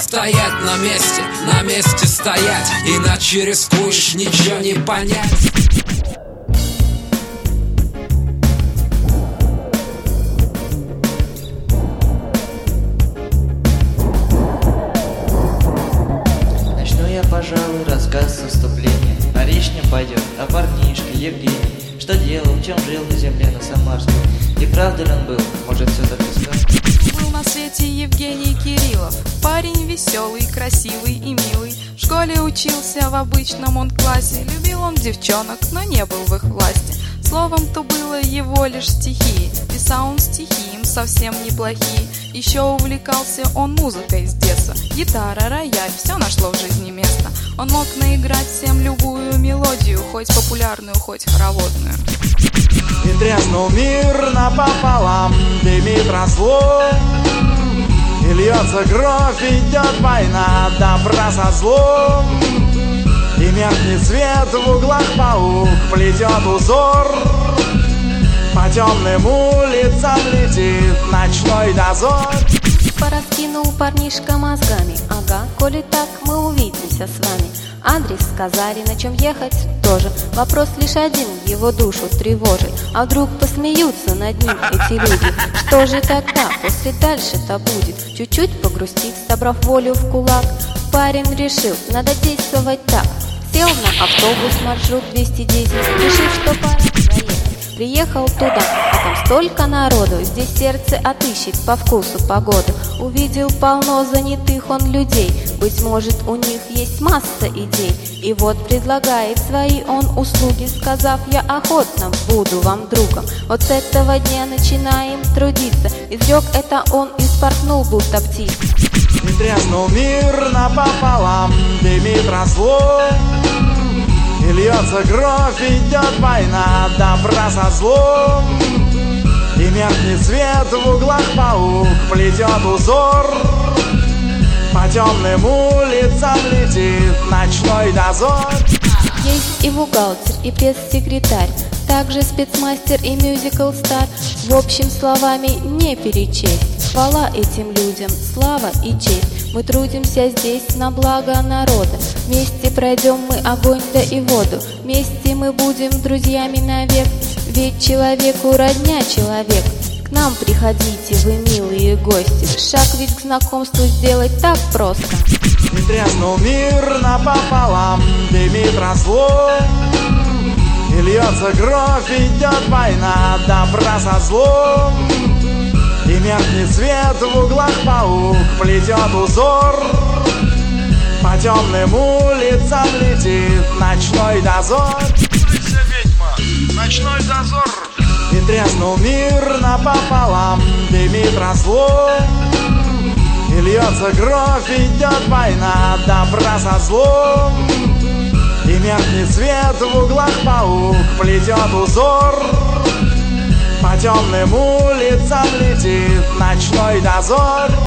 стоять на месте стоять, иначе рискуешь ничего не понять. Пожалуй, рассказ вступления, а речь не пойдет о парнишке Евгении, что делал, в чем жил на земле на Самарской, и правда ли он был, может все записать. Был на свете Евгений Кириллов, парень веселый, красивый и милый. В школе учился в обычном он классе, любил он девчонок, но не был в их власти. Словом, то было его лишь стихи, писал он стихи им совсем неплохие. Еще увлекался он музыкой с детства, гитара, рояль, все нашло в жизни место. Он мог наиграть всем любую мелодию, хоть популярную, хоть хороводную. И треснул мир напополам, дымит разлом, и льется кровь, идет война, добра со злом. И меркнет свет, в углах паук плетет узор, по темным улицам летит ночной дозор. Пораскинул парнишка мозгами, ага, коли так, мы увидимся с вами. Адрес сказали, на чем ехать тоже. Вопрос лишь один, его душу тревожит. А вдруг посмеются над ним эти люди? Что же тогда, после дальше-то будет? Чуть-чуть погрустив, собрав волю в кулак, парень решил, надо действовать так. Сел на автобус маршрут 210, решив, что пора заехать. Приехал туда, а там столько народу, здесь сердце отыщет по вкусу погоду. Увидел полно занятых он людей, быть может, у них есть масса идей. И вот предлагает свои он услуги, сказав, я охотно буду вам другом. Вот с этого дня начинаем трудиться, изрек это он и спорхнул, будто птица. И треснул мир напополам, дымит разлом, и льется кровь, идет война, добра со злом. И меркнет свет, в углах паук плетет узор, по темным улицам летит ночной дозор. Есть и бухгалтер, и пресс-секретарь, также спецмастер и мюзикл-стар. В общем, словами не перечесть. Хвала этим людям, слава и честь. Мы трудимся здесь на благо народа. Вместе пройдем мы огонь да и воду. Вместе мы будем друзьями навек. Ведь человеку родня человек. К нам приходите, вы милые гости. Шаг ведь к знакомству сделать так просто. И треснул мир напополам, дымит разлом, и льется кровь, идет война, добра со злом. И меркнет свет, в углах паук плетет узор, по темным улицам летит ночной дозор. Ведьма, ночной дозор. И треснул мир напополам, дымит разлом, и льется кровь, идет война, добра со злом. И меркнет свет, в углах паук плетет узор, по темным улицам летит ночной дозор.